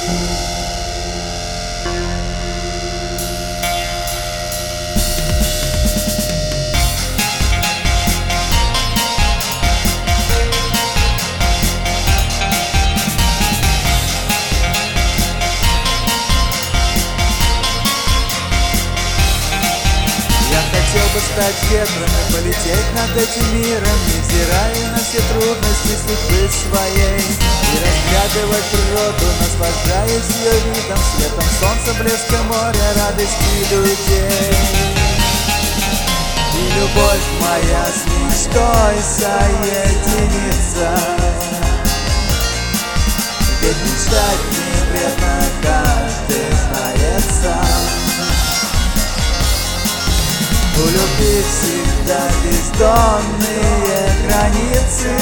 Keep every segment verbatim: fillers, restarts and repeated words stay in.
Хотел бы стать ветром и полететь над этим миром, невзирая на все трудности судьбы своей, и разглядывать природу, наслаждаясь ее видом, светом солнца, блеском моря, радости людей. И любовь моя с мечтой соединится, ведь мечтать не вредно, каждый знает сам. У любви всегда бездонные границы,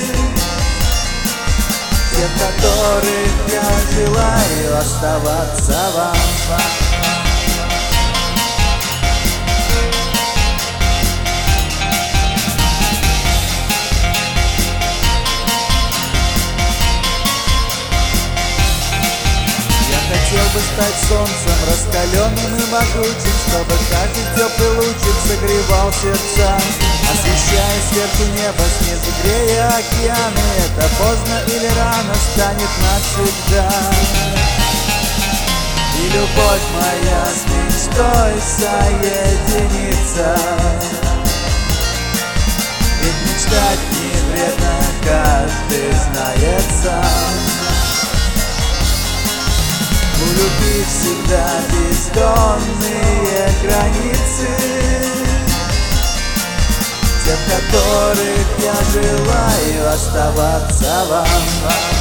те, в которых я желаю оставаться вам. Хотел бы стать солнцем, раскаленным и могучим, чтобы каждый теплый лучик согревал сердца, освещая сверху небо, снизу грея океаны. Это поздно или рано станет навсегда. И любовь моя с мечтой соединится, ведь мечтать не вредно, каждый знает сам. У любви всегда бездонные границы, те, в которых я желаю оставаться вам.